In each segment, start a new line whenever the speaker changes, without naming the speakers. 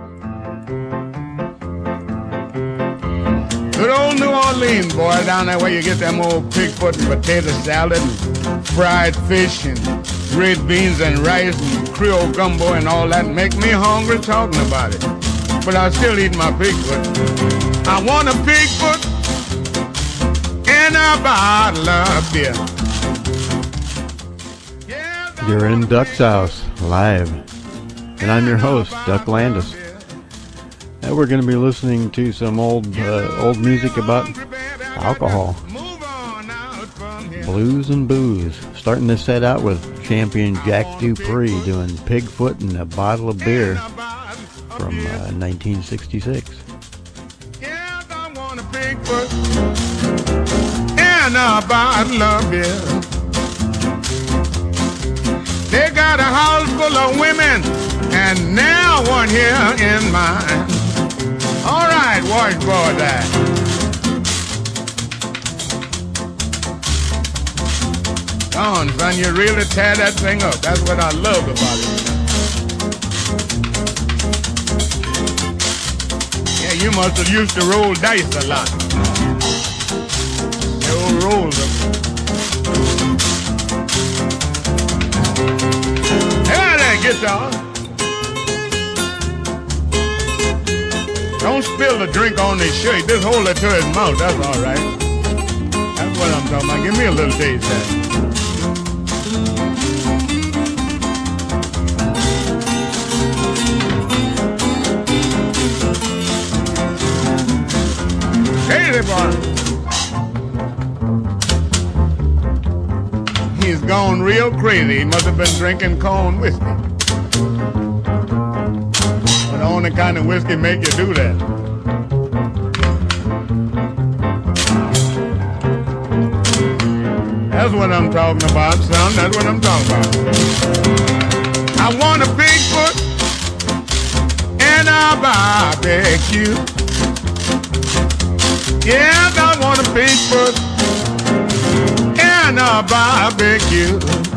Good old New Orleans, boy, down there where you get them old pigfoot and potato salad and fried fish and red beans and rice and Creole gumbo and all that make me hungry talking about it. But I still eat my pigfoot. I want a pigfoot and a bottle of beer.
You're in Duck's House, live. And I'm your host, Duck Landis. And we're going to be listening to some old music about alcohol. Blues and booze. Starting this set out with champion Jack Dupree doing Pigfoot and a Bottle of Beer from 1966.
Yes, I want a Pigfoot and a bottle of beer. They got a house full of women and now one here in mine. All right, watch for that. Come on, son, you really tear that thing up. That's what I love about it. Yeah, you must have used to roll dice a lot. You roll them. Hey, that guitar. Don't spill the drink on his shirt. Just hold it to his mouth. That's all right. That's what I'm talking about. Give me a little taste of that. Hey, boy. He's gone real crazy. He must have been drinking corn whiskey. The only kind of whiskey make you do that. That's what I'm talking about, son. That's what I'm talking about. I want a Bigfoot and a barbecue. Yes, I want a Bigfoot and a barbecue.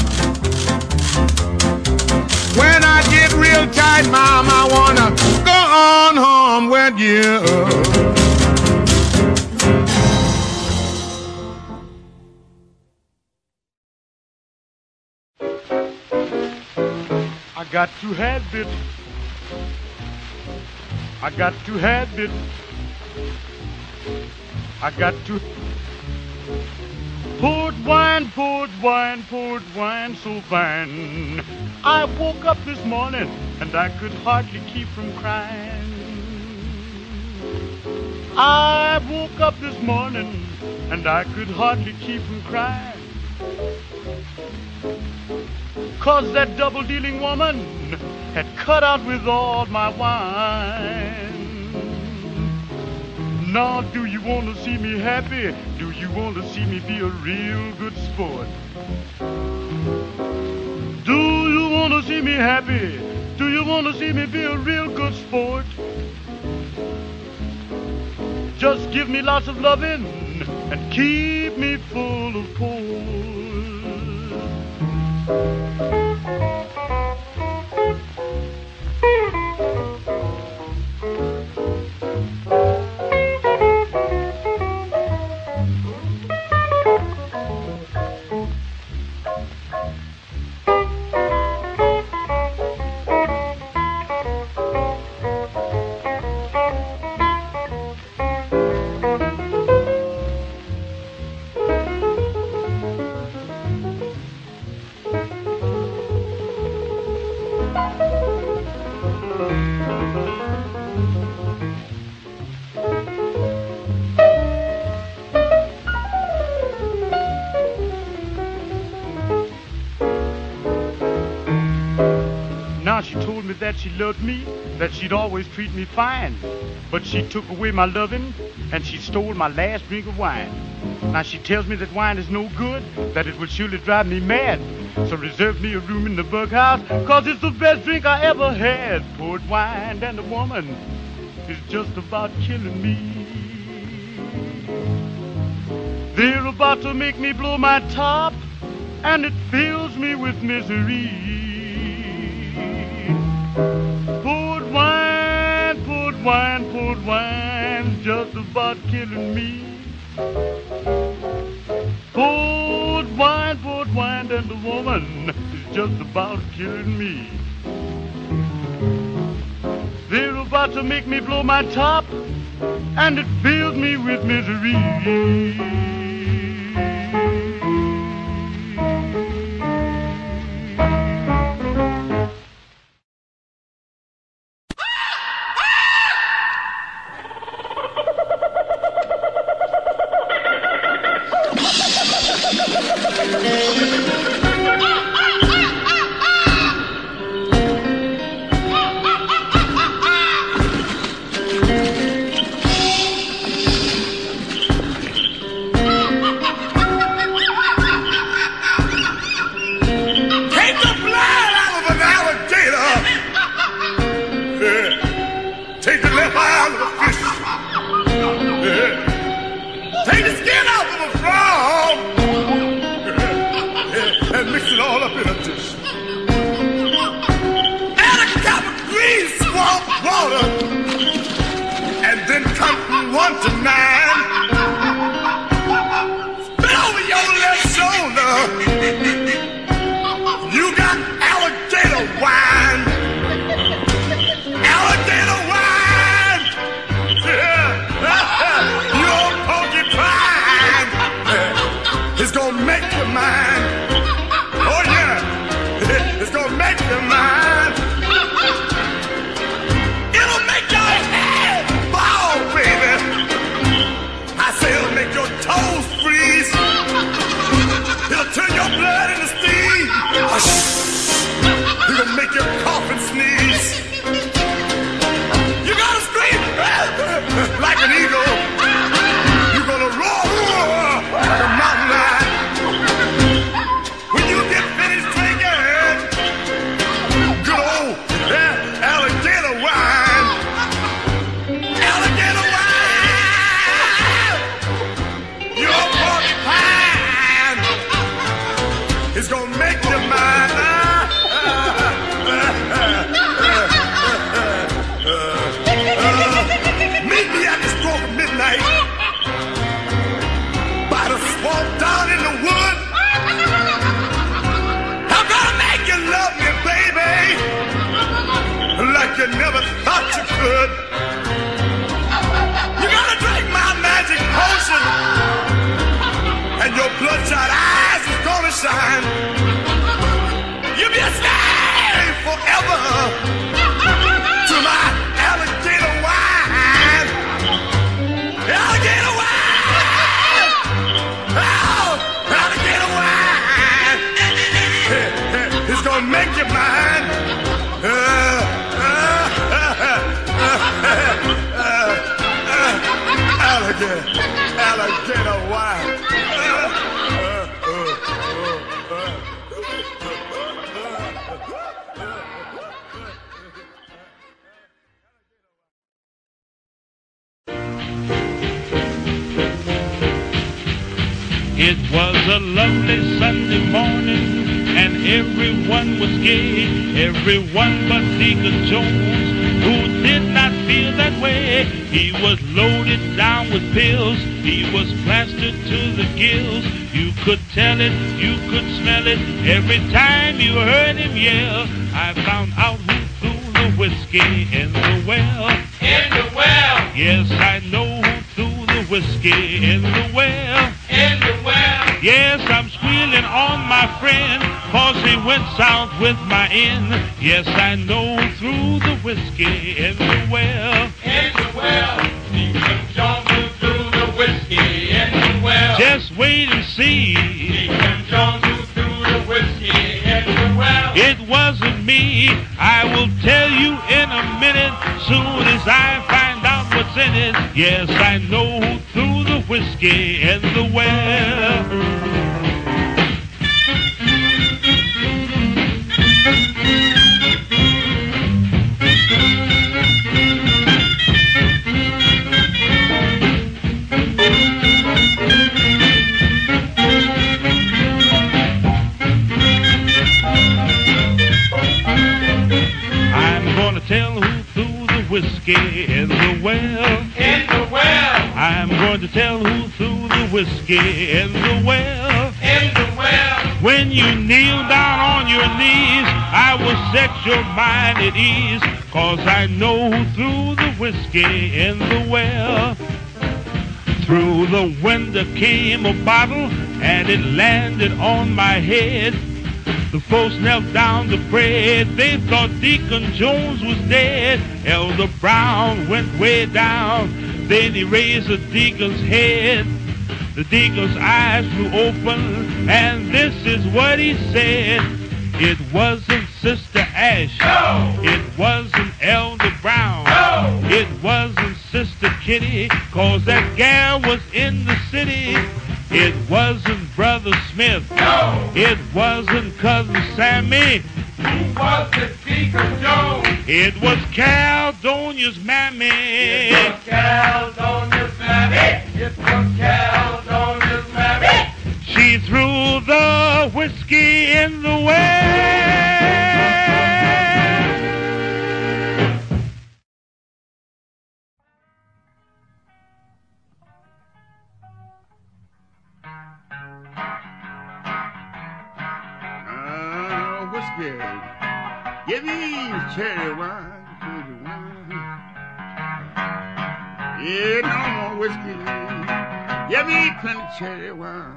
When I get real tight, Mom, I wanna go on home with you.
I got to have it. I got to have it. I got to port wine, port wine, port wine so fine. I woke up this morning and I could hardly keep from crying. I woke up this morning and I could hardly keep from crying. 'Cause that double-dealing woman had cut out with all my wine. Now, do you want to see me happy? Do you want to see me be a real good sport? Do you want to see me happy? Do you want to see me be a real good sport? Just give me lots of loving and keep me full of port. That she loved me, that she'd always treat me fine. But she took away my loving and she stole my last drink of wine. Now she tells me that wine is no good, that it would surely drive me mad. So reserve me a room in the bughouse, 'cause it's the best drink I ever had. Port wine and a woman is just about killing me. They're about to make me blow my top, and it fills me with misery. Port wine about killing me. Port wine, and the woman is just about killing me. They're about to make me blow my top, and it fills me with misery.
It was a lovely Sunday morning, and everyone was gay. Everyone but Deacon Jones, who did not feel that way. He was loaded down with pills. He was plastered to the gills. You could tell it, you could smell it, every time you heard him yell. I found out who threw the whiskey in the well.
In the well.
Yes, I know who threw the whiskey in the well.
In the well.
Yes, I'm squealing on my friend, 'cause he went south with my end. Yes, I know who threw the whiskey in the well.
In the well. Deacon Jones threw the whiskey in the well.
Just wait and see.
Deacon Jones threw the whiskey in the well.
It wasn't me. I will tell you in a minute, soon as I find out what's in it. Yes, I know who threw the whiskey in the well. I'm gonna tell who threw the whiskey in the well.
In the well.
going to tell who threw the whiskey in the well.
In the well.
When you kneel down on your knees, I will set your mind at ease, 'cause I know who threw the whiskey in the well. Through the window came a bottle, and it landed on my head. The folks knelt down to pray. They thought Deacon Jones was dead. Elder Brown went way down. Then he raised the deacon's head. The deacon's eyes flew open, and this is what he said. It wasn't Sister Ash.
No.
It wasn't Elder Brown.
No.
It wasn't Sister Kitty, 'cause that gal was in the city. It wasn't Brother Smith.
No.
It wasn't Cousin Sammy.
Who was it, Deacon Jones?
It was Caldonia's mammy.
It was Caldonia's mammy. It was Caldonia's mammy.
She threw the whiskey in the well.
Whiskey, give me cherry wine, cherry wine. Yeah, no more whiskey, give me plenty cherry wine.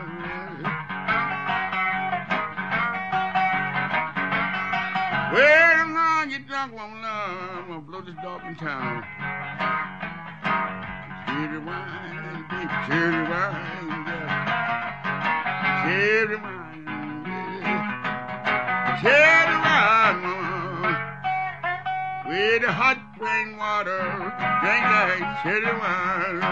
Well, I'm gonna get drunk, woman, I'm gonna blow this dog in town. Cherry wine, big cherry wine, yeah. Cherry wine. Cherry wine, with the hot plain water, drink that cherry wine.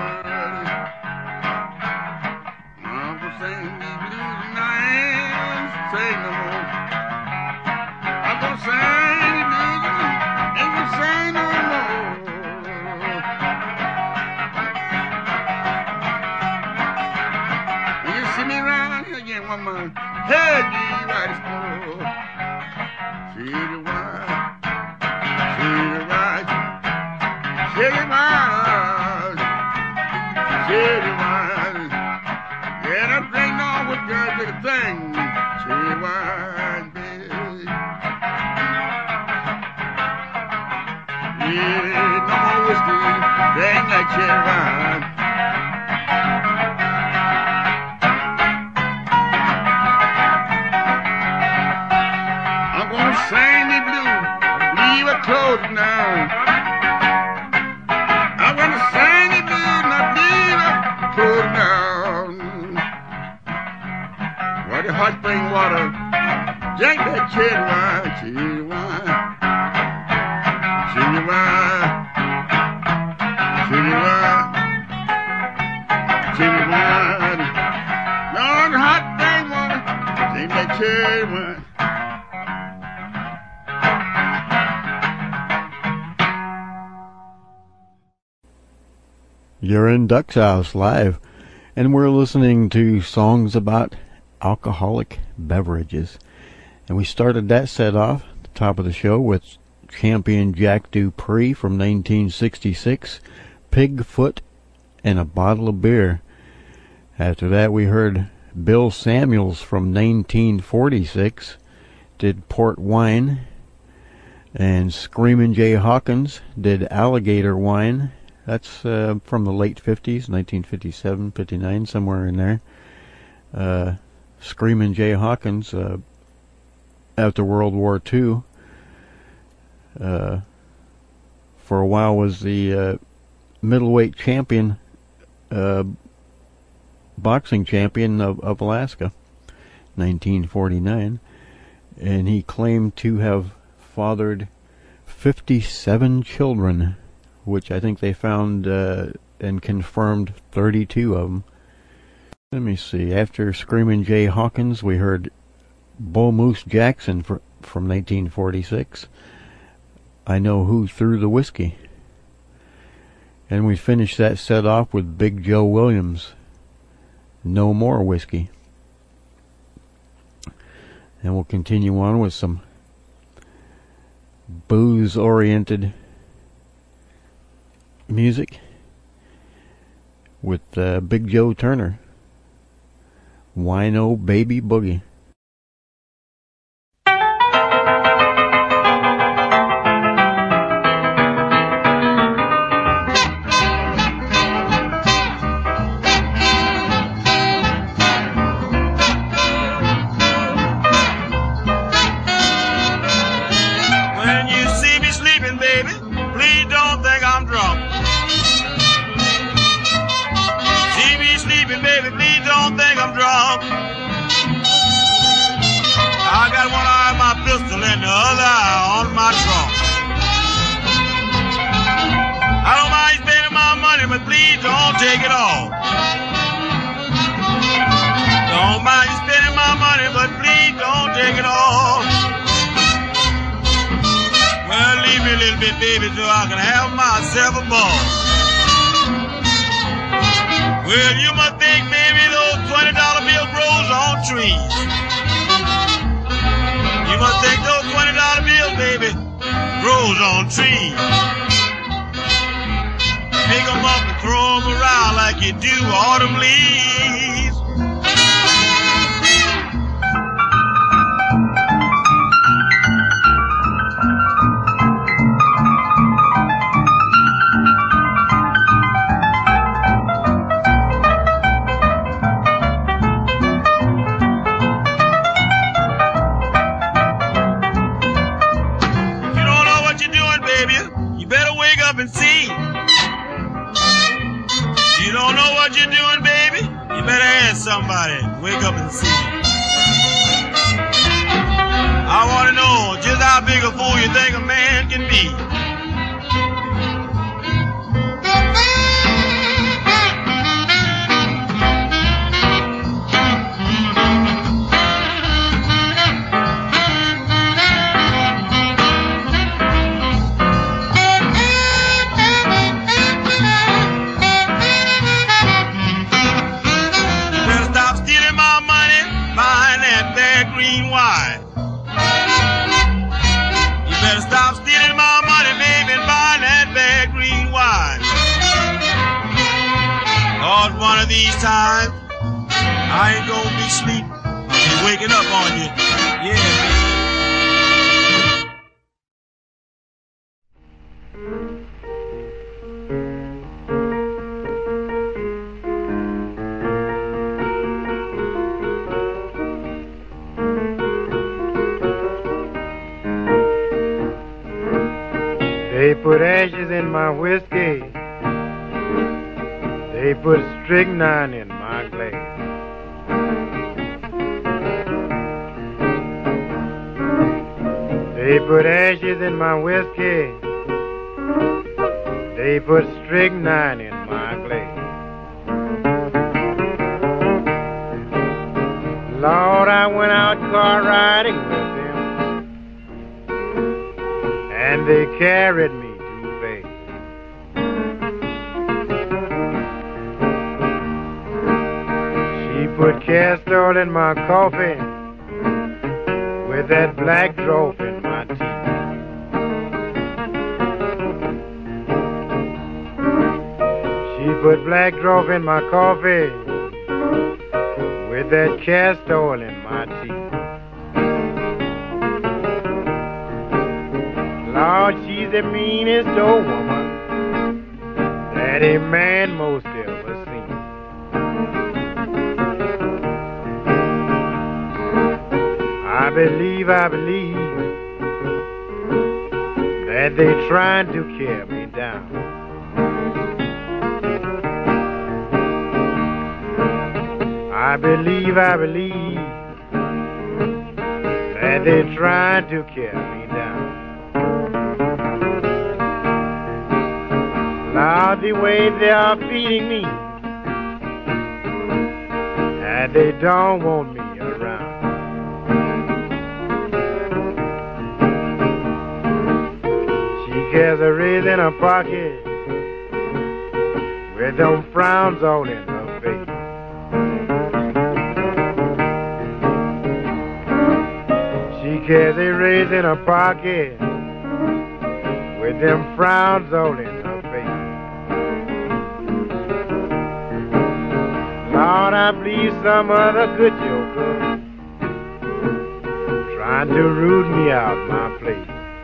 I'm gonna sing these blues tonight, sing no more. I'm gonna sing these blues, ain't gonna sing no more. When you see me around here again, woman, hey, you right store. Cherry wine, cherry wine, cherry wine, cherry wine. Yeah, I'm drinking on with that big thing. Cherry wine, baby. Yeah, no more whiskey, drink that cherry wine. Sing me blue, leave it close now. I'm gonna sing me blue, not leave it close now. What the hot spring water, drink that cherry wine, cherry wine, cherry wine, cherry wine, cherry wine. No, the hot spring water, drink that cherry wine.
You're in Duck's House live, and we're listening to songs about alcoholic beverages. And we started that set off at the top of the show with Champion Jack Dupree from 1966, Pigfoot and a Bottle of Beer. After that we heard Bill Samuels from 1946, did Port Wine, and Screamin' Jay Hawkins did Alligator Wine. That's from the late 50s, 1957, 59, somewhere in there. Screamin' Jay Hawkins, after World War II, for a while was the middleweight champion, boxing champion of Alaska, 1949. And he claimed to have fathered 57 children, which I think they found and confirmed 32 of them. Let me see. After Screamin' Jay Hawkins, we heard Bull Moose Jackson from 1946. I Know Who Threw the Whiskey. And we finished that set off with Big Joe Williams, No More Whiskey. And we'll continue on with some booze-oriented music. with Big Joe Turner. Wino Baby Boogie.
When you see me sleeping, baby, please don't think I'm drunk. See me sleeping, baby, please don't think I'm drunk. I got one eye on my pistol and the other eye on my trunk. I don't mind spending my money, but please don't take it all. Don't mind spending my money, but please don't take it all. Well, leave me a little bit, baby, so I can have myself a ball. Well, you must think, baby, those $20 bills grows on trees. You must think those $20 bills, baby, grows on trees. Pick 'em up and throw 'em around like you do autumn leaves. And see. You don't know what you're doing, baby? You better ask somebody. Wake up and see. I want to know just how big a fool you think a man can be. One of these times, I ain't gonna be sleeping and waking up on you. Yeah,
They put ashes in my whiskey. They put strychnine in my glass. They put ashes in my whiskey. They put strychnine in my glass. Lord, I went out car riding with them, and they carried me. Put castor oil in my coffee with that black drop in my teeth. She put black drop in my coffee with that castor oil in my teeth. Lord, she's the meanest old woman that a man most ever seen. I believe that they're trying to tear me down. I believe that they're trying to tear me down. Now the way they are feeding me, and they don't want me around. Has a raise in her pocket with them frowns all in her face. She has a raise in her pocket with them frowns all in her face. Lord, I believe some other good joker trying to root me out my place.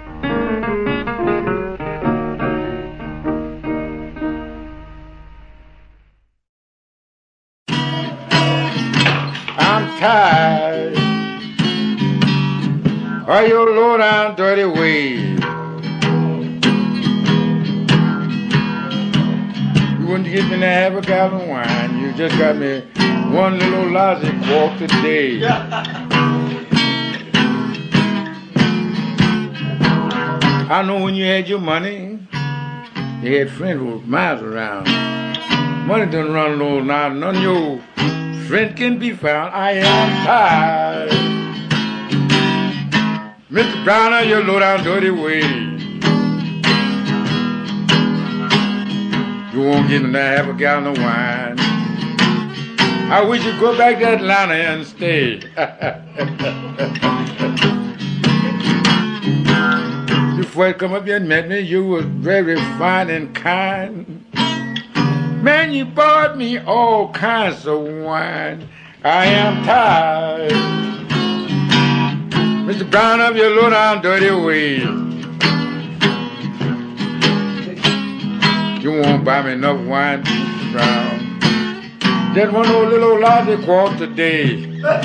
I'm tired of your low down dirty ways. You wouldn't get me to have a gallon of wine. You just got me one little lousy quart today. I know when you had your money, you had friends with miles around. Money done run low now, none of your friend can be found. I am tired, Mr. Brown, of your low down dirty ways. You won't get me to have a gallon of wine. I wish you'd go back to Atlanta and stay. Before you come up here and met me, you were very fine and kind. Man, you bought me all kinds of wine. I am tired, Mr. Brown, of your low down dirty ways. You won't buy me enough wine, Mr. Brown. Just one old little lousy quart today.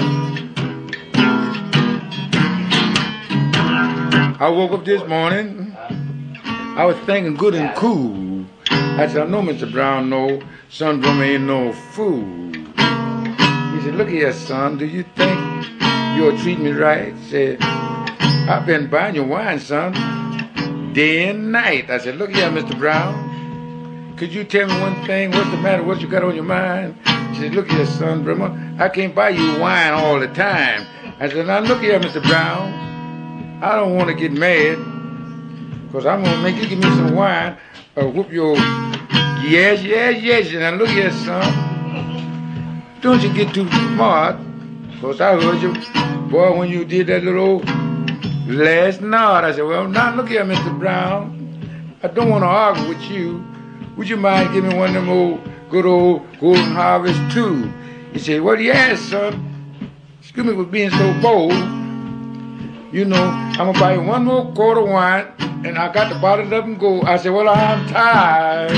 I woke up this morning, I was thinking good and cool. I said, I know Mr. Brown, no, son from ain't no fool. He said, look here, son, do you think you'll treat me right? He said, I've been buying your wine, son, day and night. I said, look here, Mr. Brown, could you tell me one thing? What's the matter? What you got on your mind? He said, look here, son, Brimmer, I can't buy you wine all the time. I said, now look here, Mr. Brown, I don't want to get mad, because I'm going to make you give me some wine or whoop your yes. Now look here, son, don't you get too smart, because I heard you, boy, when you did that little last night. I said, well, now look here, Mr. Brown, I don't want to argue with you. Would you mind giving me one of them old, good old Golden Harvest too? He said, what do you ask, son? Excuse me for being so bold. You know, I'm going to buy you one more quart of wine, and I got to bottle it up and go. I said, well, I'm tired,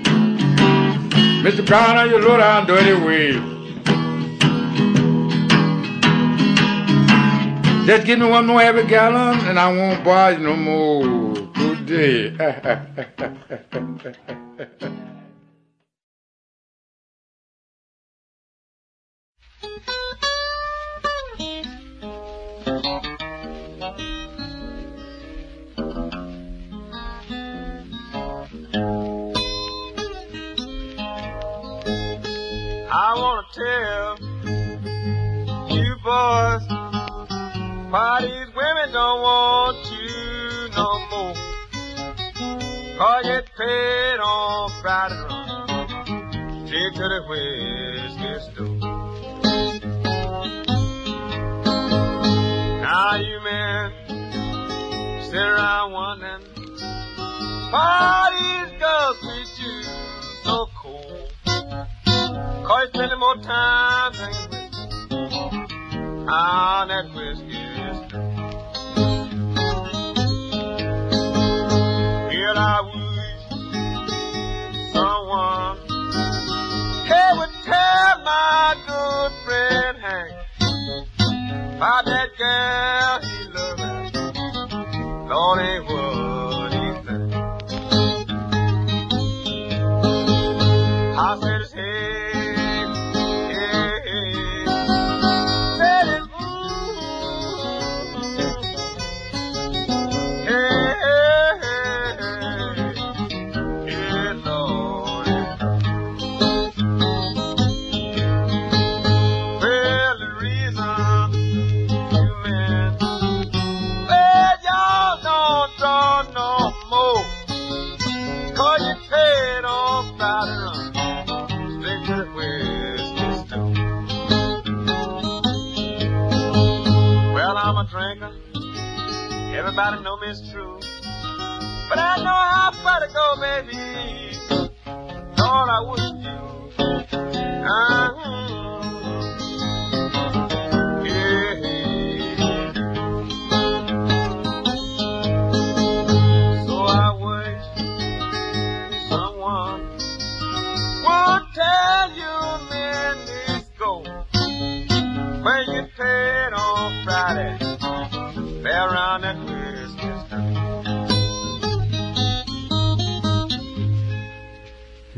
Mr. Brown, of your low down dirty ways. Just give me one more half a gallon, and I won't buy you no more today.
I want to tell you boys why these women don't want you no more. 'Cause you paid on Friday run straight to the whiskey store. Now you men sit around wondering why these girls treat you so cold. 'Cause you spending more time drinking whiskey on that whiskey store. Well, I wish someone would tell my good friend Hank about that girl he loved. Lord, ain't what he think. I said his head, said his Lord. Well, the reason you men, well, y'all don't draw no more, 'cause you paid on Friday run straight to the whiskey store. Well, I'm a drinker, everybody know me it's true, but I know how far to go, baby. All I wouldn't do.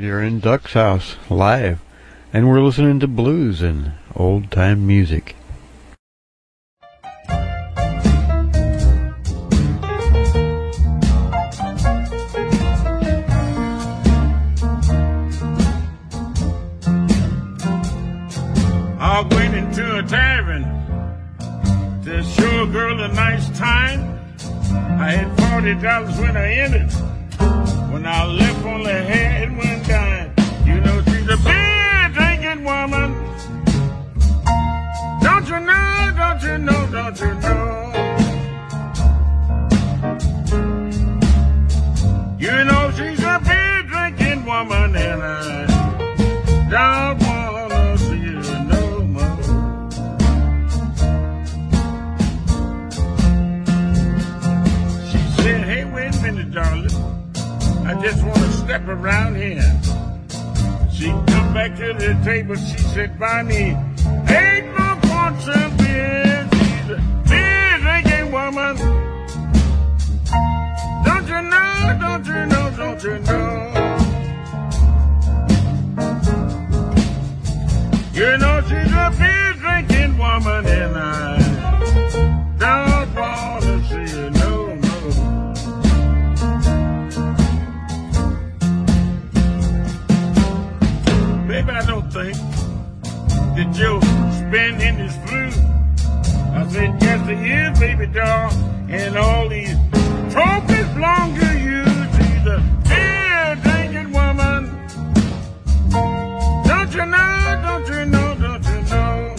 You're in Duck's House, live, and we're listening to blues and old-time music.
I went into a tavern to show a girl a nice time. I had $40 when I entered. When I left, only had one dime. You know she's a beer drinking woman. Don't you know, don't you know, don't you know? You know she's a beer drinking woman, and I don't wanna see you no more. She said, hey, wait a minute, darling. I just want to step around here. She come back to the table. She said, buy me 8 more quarts of beer. She's a beer drinking woman. Don't you know, don't you know, don't you know? You know she's a beer drinking woman, and I don't want to see her no more. Baby, I don't think that you're spending this blue. I said, yes, it is, baby doll, and all these trophies belong to you. She's a beer drinking woman. Don't you know, don't you know, don't you know?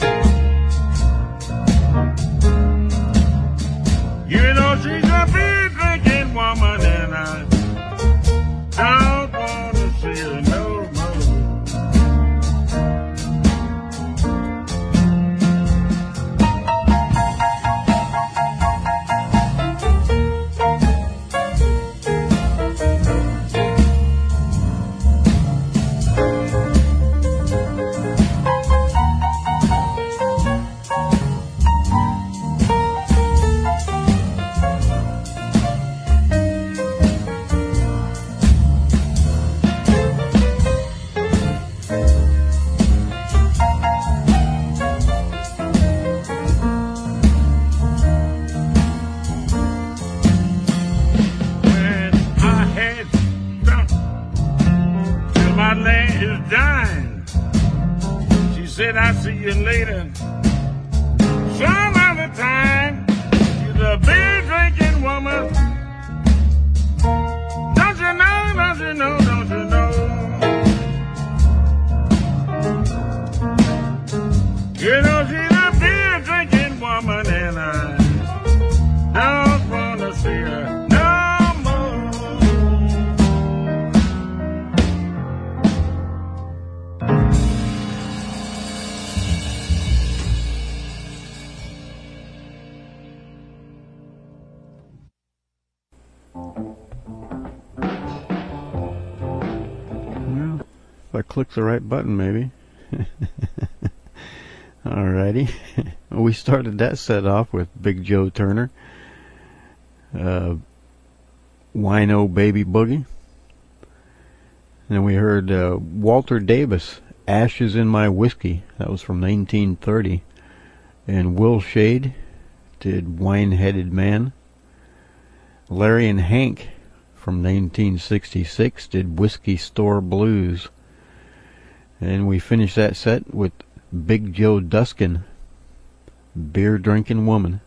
You know she's a beer drinking woman, and I don't want to see her no more. Said I'll see you later some other time. She's a beer drinking woman. Don't you know, don't you know, don't you know? You know she's a beer drinking woman, and I don't want to see her no more.
If I click the right button, maybe. Alrighty. We started that set off with Big Joe Turner. Wino Baby Boogie. And then we heard Walter Davis, Ashes in My Whiskey. That was from 1930. And Will Shade did Wine-Headed Man. Larry and Hank from 1966 did Whiskey Store Blues. And we finished that set with Big Joe Duskin, Beer Drinking Woman.